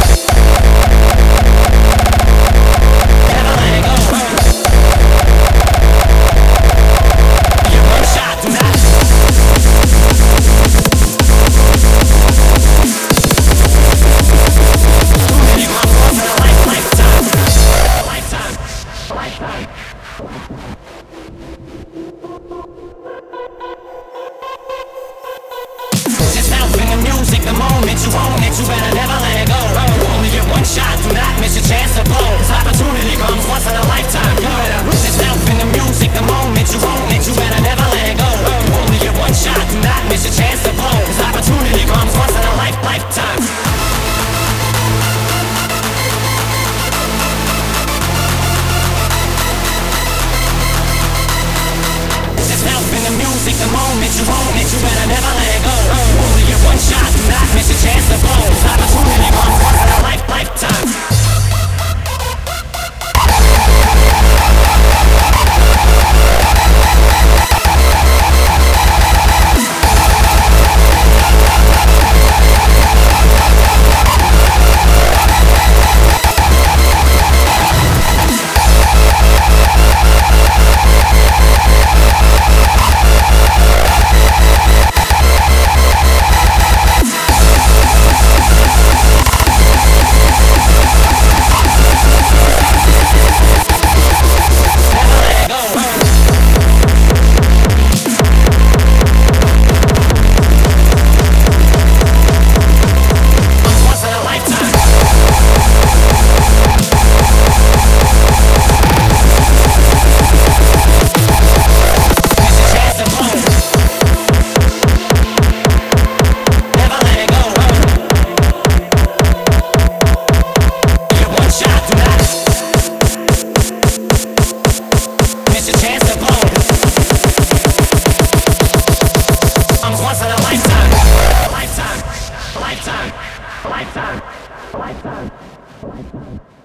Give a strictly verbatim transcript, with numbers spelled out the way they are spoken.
The moment you own it, you better never let it go. You only get one shot, do not miss your chance to blow. This opportunity comes once in a lifetime. You better lose yourself in the music. The moment you own it, you better never let it go. You only get one shot, do not miss your chance to blow. This opportunity comes once in a life lifetime. Yourself in the music. The moment you own it, you better never let it go. You only get one shot, do not miss your chance to blow. This opportunity comes once in a life lifetime. Lifetime, lifetime, lifetime, lifetime.